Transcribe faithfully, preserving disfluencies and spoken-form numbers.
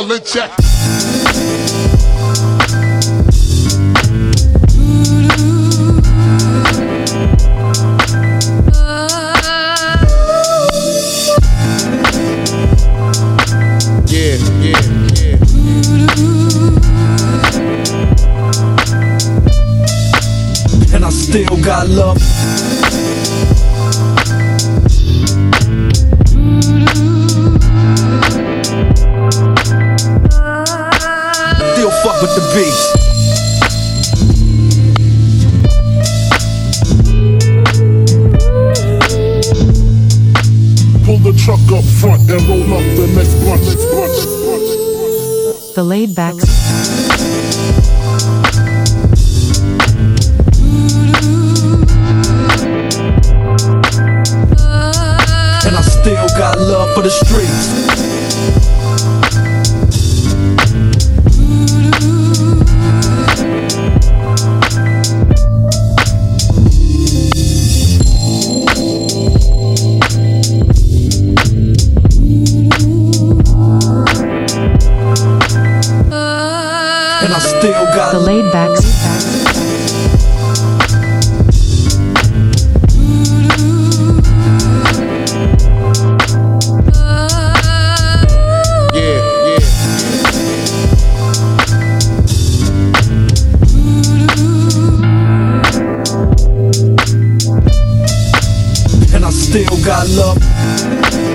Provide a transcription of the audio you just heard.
Call it Jack. Yeah, yeah, yeah. And I still got love. Still fuck with the beats. Pull the truck up front and roll up the next blunt. Next blunt. The Laid Back. And I still got love for the streets. And I still got The Laid Back. Yeah, yeah. And I still got love.